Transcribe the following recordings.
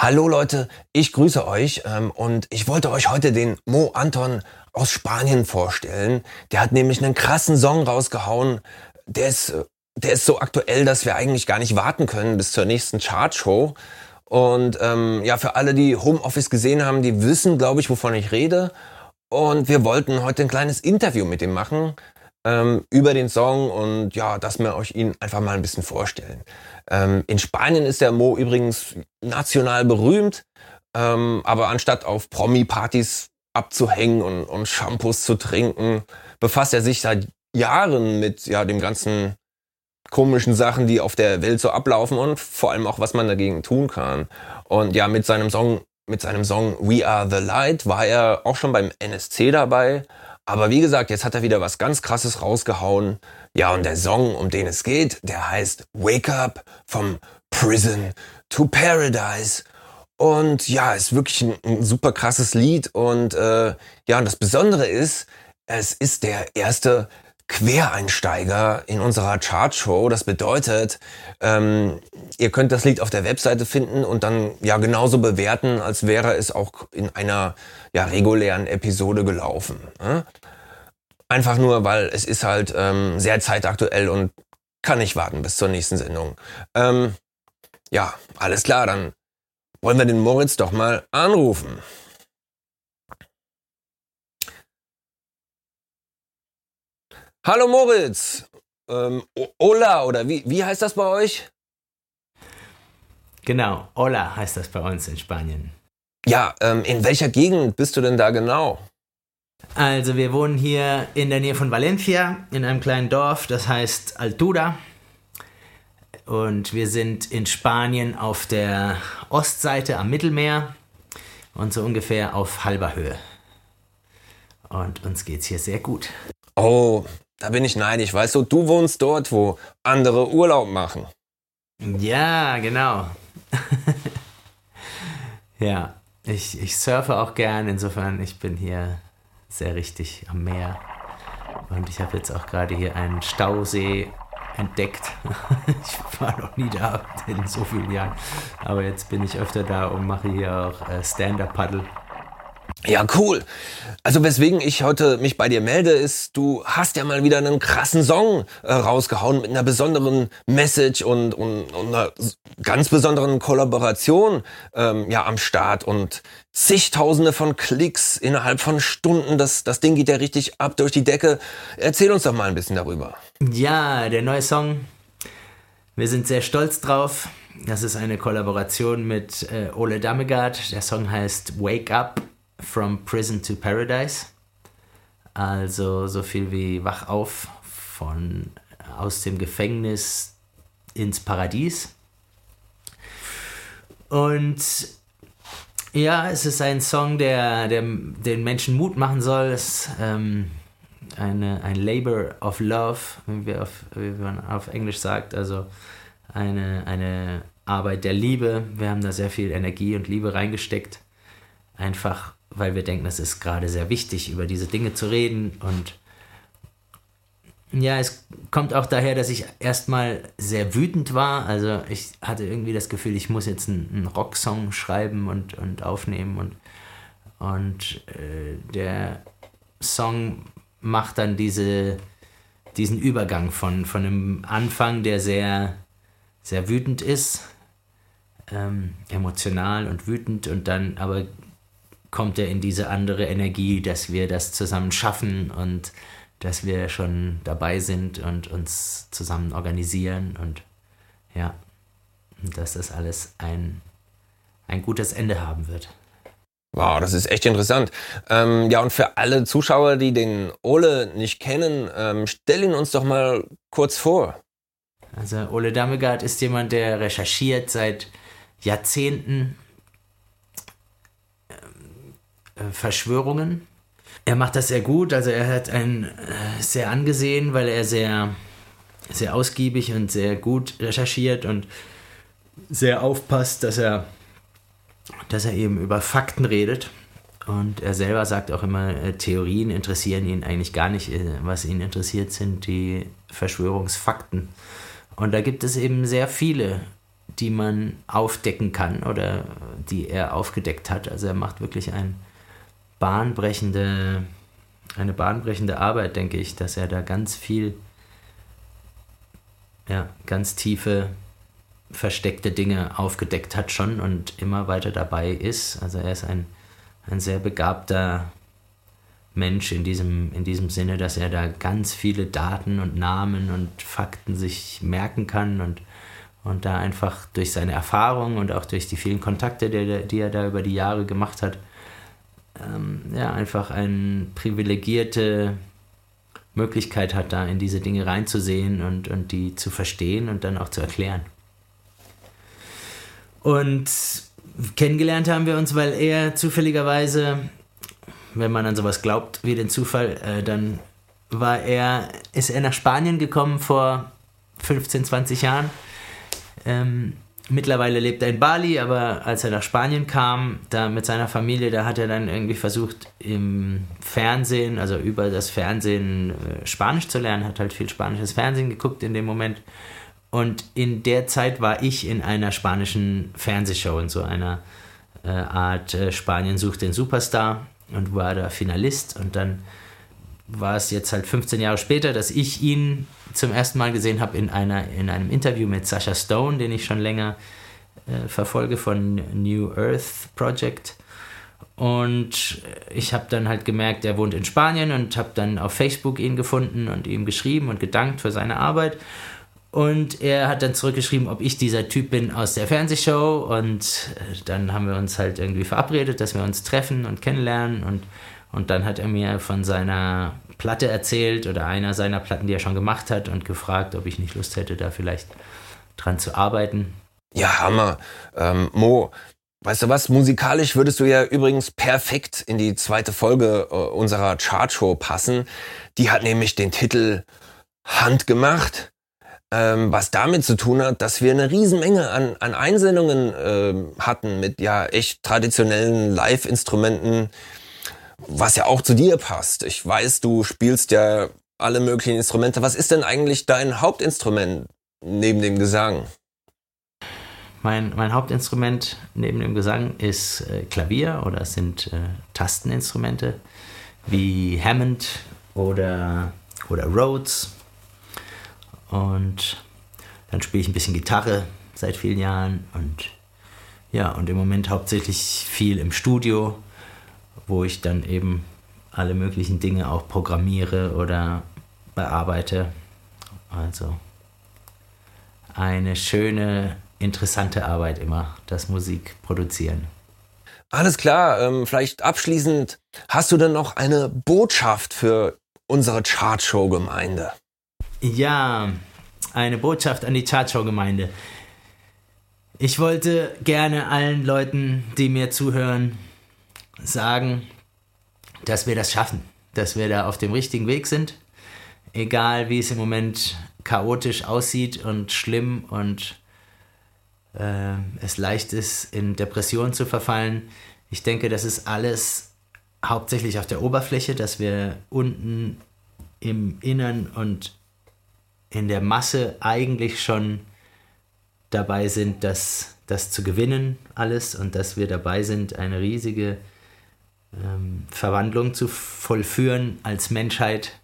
Hallo Leute, ich grüße euch und ich wollte euch heute den Mo Anton aus Spanien vorstellen. Der hat nämlich einen krassen Song rausgehauen. Der ist so aktuell, dass wir eigentlich gar nicht warten können bis zur nächsten Chartshow. Und ja, für alle, die Homeoffice gesehen haben, die wissen, glaube ich, wovon ich rede. Und wir wollten heute ein kleines Interview mit ihm machen über den Song und ja, dass wir euch ihn einfach mal ein bisschen vorstellen. In Spanien ist der Mo übrigens national berühmt, aber anstatt auf Promi-Partys abzuhängen und Shampoos zu trinken, befasst er sich seit Jahren mit ja, dem ganzen komischen Sachen, die auf der Welt so ablaufen und vor allem auch, was man dagegen tun kann. Und ja, mit seinem Song We Are the Light war er auch schon beim NSC dabei. Aber wie gesagt, jetzt hat er wieder was ganz Krasses rausgehauen. Ja, und der Song, um den es geht, der heißt Wake Up from Prison to Paradise. Und ja, ist wirklich ein super krasses Lied. Und ja, und das Besondere ist, es ist der erste Quereinsteiger in unserer Chartshow. Das bedeutet, ihr könnt das Lied auf der Webseite finden und dann ja genauso bewerten, als wäre es auch in einer ja, regulären Episode gelaufen. Einfach nur, weil es ist halt sehr zeitaktuell und kann nicht warten bis zur nächsten Sendung. Ja, alles klar, dann wollen wir den Moritz doch mal anrufen. Hallo Moritz, Hola oder wie heißt das bei euch? Genau, Hola heißt das bei uns in Spanien. Ja, in welcher Gegend bist du denn da genau? Also wir wohnen hier in der Nähe von Valencia, in einem kleinen Dorf, das heißt Altura. Und wir sind in Spanien auf der Ostseite am Mittelmeer und so ungefähr auf halber Höhe. Und uns geht's hier sehr gut. Oh, da bin ich neidisch. Weißt du wohnst dort, wo andere Urlaub machen. Ja, genau. Ja, ich surfe auch gern. Insofern, ich bin hier sehr richtig am Meer. Und ich habe jetzt auch gerade hier einen Stausee entdeckt. Ich war noch nie da in so vielen Jahren. Aber jetzt bin ich öfter da und mache hier auch Stand-Up-Paddle. Ja, cool. Also weswegen ich heute mich bei dir melde, ist, du hast ja mal wieder einen krassen Song rausgehauen mit einer besonderen Message und einer ganz besonderen Kollaboration ja am Start und zigtausende von Klicks innerhalb von Stunden. Das Ding geht ja richtig ab durch die Decke. Erzähl uns doch mal ein bisschen darüber. Ja, der neue Song. Wir sind sehr stolz drauf. Das ist eine Kollaboration mit Ole Dammegard. Der Song heißt Wake Up from Prison to Paradise. Also so viel wie Wach auf aus dem Gefängnis ins Paradies. Und ja, es ist ein Song, der den Menschen Mut machen soll. Es ist ein Labor of Love, wie man auf Englisch sagt. Also eine Arbeit der Liebe. Wir haben da sehr viel Energie und Liebe reingesteckt. Einfach, weil wir denken, es ist gerade sehr wichtig, über diese Dinge zu reden. Und ja, es kommt auch daher, dass ich erstmal sehr wütend war. Also ich hatte irgendwie das Gefühl, ich muss jetzt einen Rocksong schreiben und aufnehmen. Und der Song macht dann diesen Übergang von einem Anfang, der sehr, sehr wütend ist, emotional und wütend, und dann aber kommt er in diese andere Energie, dass wir das zusammen schaffen und dass wir schon dabei sind und uns zusammen organisieren und ja, dass das alles ein gutes Ende haben wird. Wow, das ist echt interessant. Ja, und für alle Zuschauer, die den Ole nicht kennen, stell ihn uns doch mal kurz vor. Also Ole Dammegard ist jemand, der recherchiert seit Jahrzehnten Verschwörungen. Er macht das sehr gut, also er hat sehr angesehen, weil er sehr, sehr ausgiebig und sehr gut recherchiert und sehr aufpasst, dass er eben über Fakten redet. Und er selber sagt auch immer, Theorien interessieren ihn eigentlich gar nicht. Was ihn interessiert, sind die Verschwörungsfakten. Und da gibt es eben sehr viele, die man aufdecken kann oder die er aufgedeckt hat. Also er macht wirklich eine bahnbrechende Arbeit, denke ich, dass er da ganz tiefe, versteckte Dinge aufgedeckt hat schon und immer weiter dabei ist. Also er ist ein sehr begabter Mensch in diesem Sinne, dass er da ganz viele Daten und Namen und Fakten sich merken kann und da einfach durch seine Erfahrung und auch durch die vielen Kontakte, die er da über die Jahre gemacht hat, einfach eine privilegierte Möglichkeit hat, da in diese Dinge reinzusehen und die zu verstehen und dann auch zu erklären. Und kennengelernt haben wir uns, weil er zufälligerweise, wenn man an sowas glaubt wie den Zufall, dann ist er nach Spanien gekommen vor 15, 20 Jahren. Mittlerweile lebt er in Bali, aber als er nach Spanien kam, da mit seiner Familie, da hat er dann irgendwie versucht, im Fernsehen, also über das Fernsehen Spanisch zu lernen, hat halt viel spanisches Fernsehen geguckt in dem Moment. Und in der Zeit war ich in einer spanischen Fernsehshow, in so einer Art Spanien sucht den Superstar und war da Finalist. Und dann war es jetzt halt 15 Jahre später, dass ich ihn zum ersten Mal gesehen habe in einem Interview mit Sasha Stone, den ich schon länger verfolge von New Earth Project. Und ich habe dann halt gemerkt, er wohnt in Spanien und habe dann auf Facebook ihn gefunden und ihm geschrieben und gedankt für seine Arbeit. Und er hat dann zurückgeschrieben, ob ich dieser Typ bin aus der Fernsehshow. Und dann haben wir uns halt irgendwie verabredet, dass wir uns treffen und kennenlernen. Und dann hat er mir von seiner Platte erzählt oder einer seiner Platten, die er schon gemacht hat, und gefragt, ob ich nicht Lust hätte, da vielleicht dran zu arbeiten. Ja, Hammer. Mo, weißt du was? Musikalisch würdest du ja übrigens perfekt in die zweite Folge unserer Chartshow passen. Die hat nämlich den Titel Handgemacht. Was damit zu tun hat, dass wir eine Riesenmenge an Einsendungen hatten mit echt traditionellen Live-Instrumenten, was ja auch zu dir passt. Ich weiß, du spielst ja alle möglichen Instrumente. Was ist denn eigentlich dein Hauptinstrument neben dem Gesang? Mein Hauptinstrument neben dem Gesang ist Klavier, oder es sind Tasteninstrumente wie Hammond oder Rhodes. Und dann spiele ich ein bisschen Gitarre seit vielen Jahren und im Moment hauptsächlich viel im Studio, wo ich dann eben alle möglichen Dinge auch programmiere oder bearbeite. Also eine schöne, interessante Arbeit immer, das Musik produzieren. Alles klar, vielleicht abschließend, hast du denn noch eine Botschaft für unsere Chartshow-Gemeinde? Ja, eine Botschaft an die Chartshow-Gemeinde. Ich wollte gerne allen Leuten, die mir zuhören, sagen, dass wir das schaffen, dass wir da auf dem richtigen Weg sind, egal wie es im Moment chaotisch aussieht und schlimm und es leicht ist, in Depressionen zu verfallen. Ich denke, das ist alles hauptsächlich auf der Oberfläche, dass wir unten im Innern und in der Masse eigentlich schon dabei sind, das zu gewinnen alles, und dass wir dabei sind, eine riesige Verwandlung zu vollführen als Menschheit,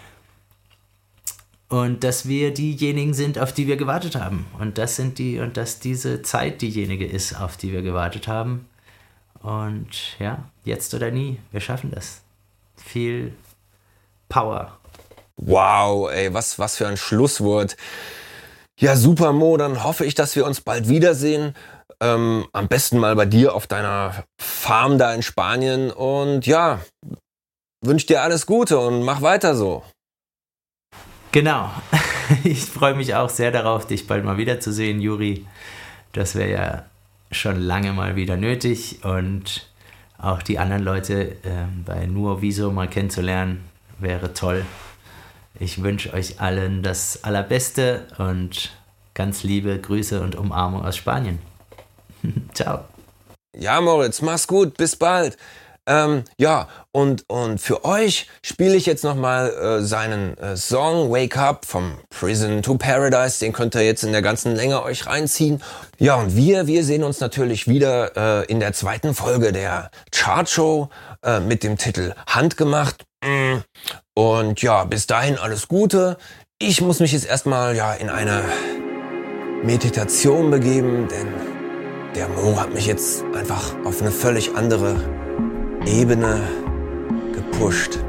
und dass wir diejenigen sind, auf die wir gewartet haben, und dass diese Zeit diejenige ist, auf die wir gewartet haben, und jetzt oder nie, wir schaffen das. Viel Power. Wow, ey, was für ein Schlusswort. Ja, super, Mo, dann hoffe ich, dass wir uns bald wiedersehen. Am besten mal bei dir auf deiner Farm da in Spanien. Und wünsche dir alles Gute und mach weiter so. Genau. Ich freue mich auch sehr darauf, dich bald mal wiederzusehen, Juri. Das wäre ja schon lange mal wieder nötig. Und auch die anderen Leute bei Nuevo Viso mal kennenzulernen, wäre toll. Ich wünsche euch allen das Allerbeste und ganz liebe Grüße und Umarmung aus Spanien. Ciao. Ja, Moritz, mach's gut, bis bald. Ja, und für euch spiele ich jetzt nochmal seinen Song Wake Up vom Prison to Paradise. Den könnt ihr jetzt in der ganzen Länge euch reinziehen. Ja, und wir sehen uns natürlich wieder in der zweiten Folge der Chartshow mit dem Titel Handgemacht. Und ja, bis dahin alles Gute. Ich muss mich jetzt erstmal in eine Meditation begeben, denn der Mo hat mich jetzt einfach auf eine völlig andere Ebene gepusht.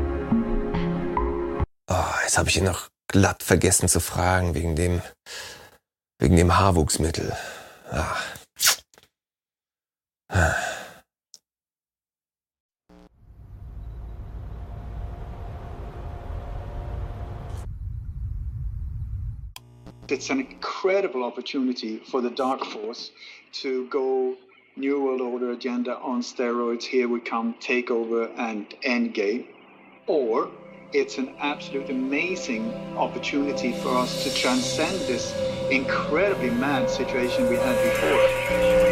Jetzt habe ich ihn noch glatt vergessen zu fragen wegen dem Haarwuchsmittel. It's an incredible opportunity for the Dark Force to go New World Order agenda on steroids. Here we come, takeover and endgame. Or it's an absolute amazing opportunity for us to transcend this incredibly mad situation we had before.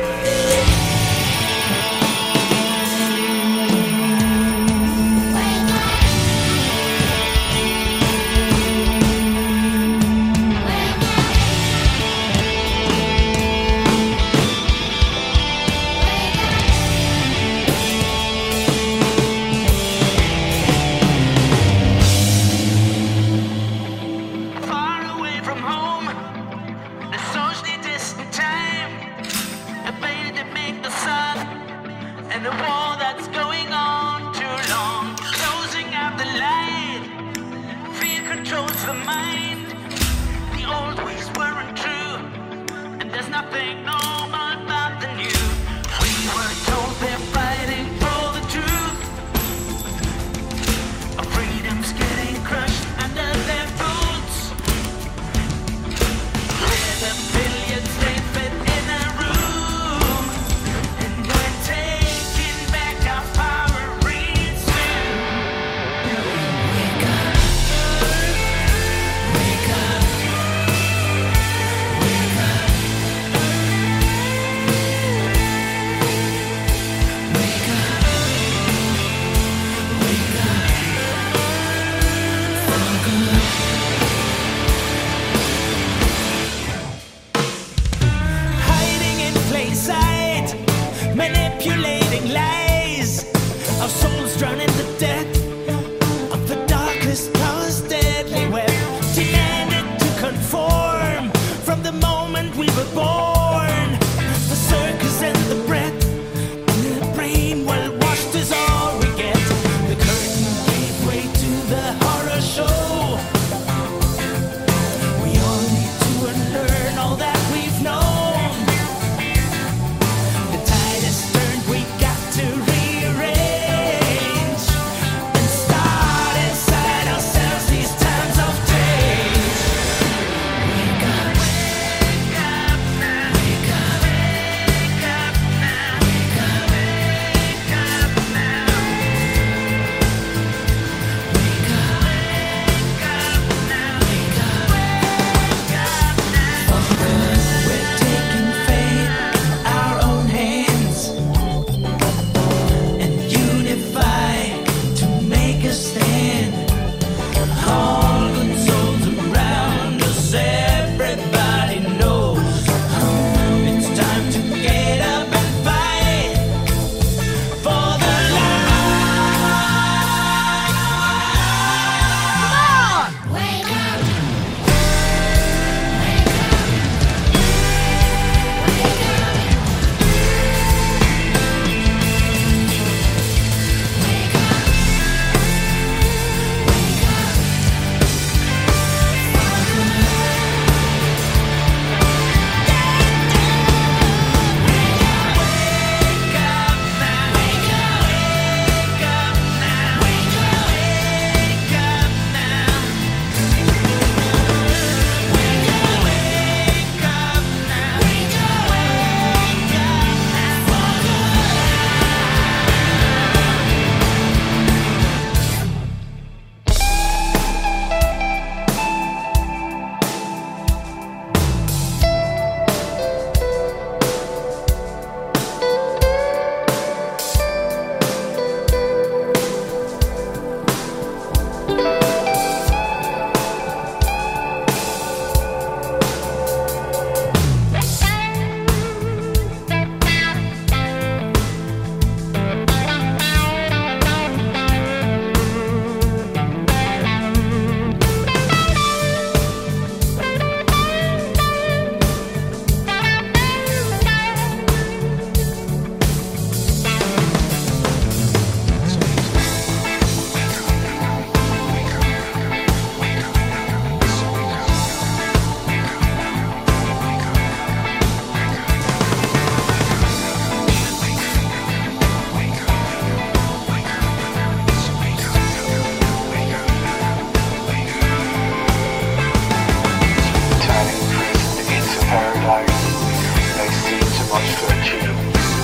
Taking back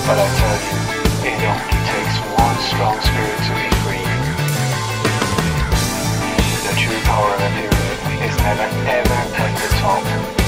But I tell you, it only takes one strong spirit to be free. The true power of a pyramid is never ever at the top.